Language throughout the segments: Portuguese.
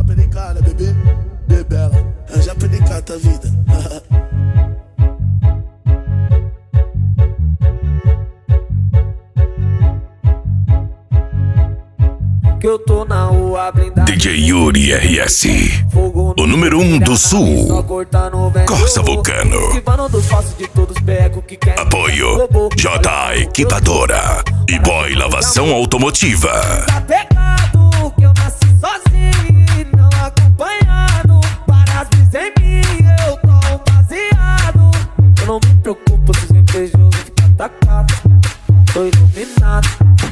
Já penicada, bebê, bebela. Já penicada a vida. Que eu tô na rua blindada. DJ Yuri RS, o número 1 do Sul. Corsa Vulcano. Apoio J Equipadora e Boy Lavação Automotiva. Tá pegado que eu nasci sozinho e não acompanhado. Para as vezes em mim eu tô baseado. Eu não me preocupo se os invejosos ficam atacados. Tô iluminado.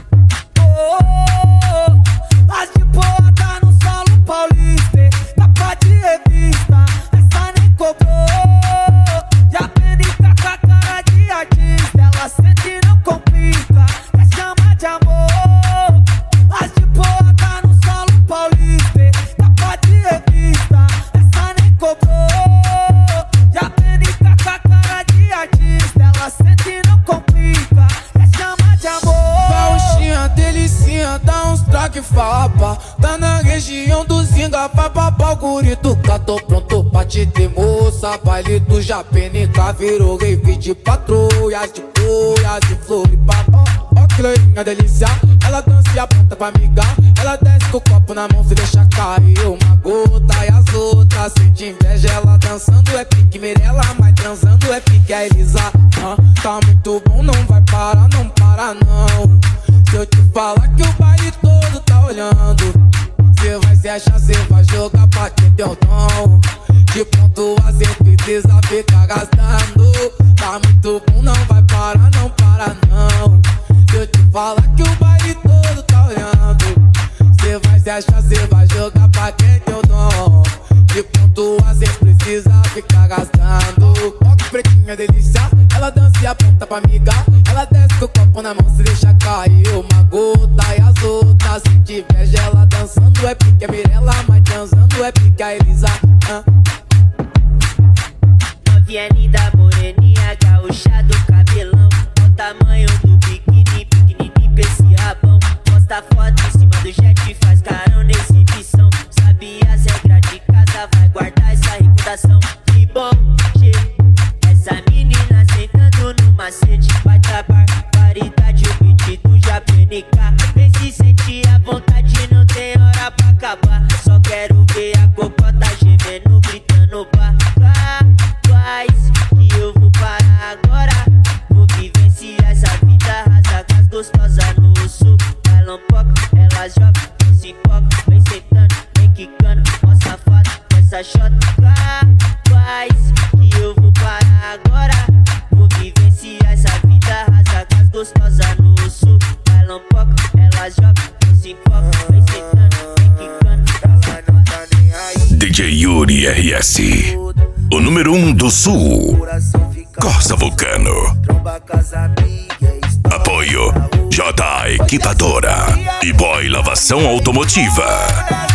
As de boa tá no solo paulista, capa de revista, essa nem cobrou. E a penica com a cara de artista, ela sente e não complica, quer chamar de amor. As de boa tá no solo paulista, capa de revista, essa nem cobrou. E a penica com a cara de artista, ela sente e não complica, quer chamar de amor. Pauxinha, delicinha, dá uns traque fapa. Tá na região do Zinga, vai babá o guri do cá. Tô pronto pra te ter, moça. Baile do Japenica virou rave de patrulhas, de boias, de Floripa. Ó que loirinha delícia, ela dança e aponta pra amigar. Ela desce com o copo na mão, se deixa cair uma gota. E as outras sente inveja, ela dançando é pique Mirella, mas transando é pique a Elisa. Tá muito bom, não vai parar, não para não. Se eu te falar que o baile todo tá olhando, cê vai se achar, cê vai jogar pra quem tem o dom. De pontua cê precisa ficar gastando. Tá muito bom, não vai parar, não para não. Se eu te falar que o baile todo tá olhando, cê vai se achar, cê vai jogar pra quem tem o dom. De pontua cê precisa ficar gastando. Ó que pretinha delícia, ela dança e aponta pra amiga. Ela desce com o copo na mão, se deixa cair uma gota. E as outras se inveja, ela dançando é pique a Mirella, mas transando é pique a Elisa. Novinha linda, moreninha, gaúcha do cabelão. Olha o tamanho do biquíni, pequenininho pra esse rabão. Posta foto em cima do jet, faz carão na exibição. Sabe as regras de casa, vai guardar essa reputação. Que bom, che, essa menina sentando no macete. Vai trabalhar, paridade, o beat do Japenica. Vem se sentir à vontade, não tem hora pra acabar. Só quero ver a cocota gemendo, gritando pá. Faz que eu vou parar agora. Vou vivenciar essa vida, rasa com as gostosas no sul. Ela empoca, ela joga, não se empoca. Vem sentando, vem quicando, ó safado, essa chota. Faz que eu vou parar agora. Vou vivenciar essa vida, rasa com as gostosas no sul. Ela empoca, ela joga, não se empoca. Vem sentando, vem quicando, ó safado. DJ Yuri RS, o número 1 do Sul. Corsa Vulcano. Apoio J Equipadora e Boy Lavação Automotiva.